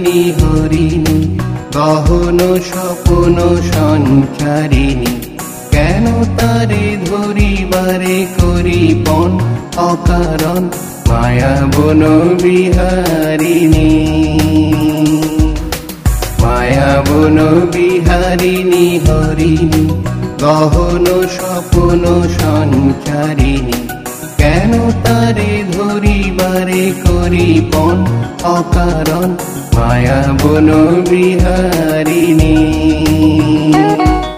বিহারিণী হরিণী গহন স্বপ্ন সঞ্চারিণী, কেন তারে ধরিবারে করি পণ অকারণ মায়া বন বিহারিণী। মায়া বন বিহারিণী হরিণী গহন স্বপ্ন সঞ্চারিণী, কেন তারে ধরিবারে করি পণ অকারণ মায়া বন বিহারিণী।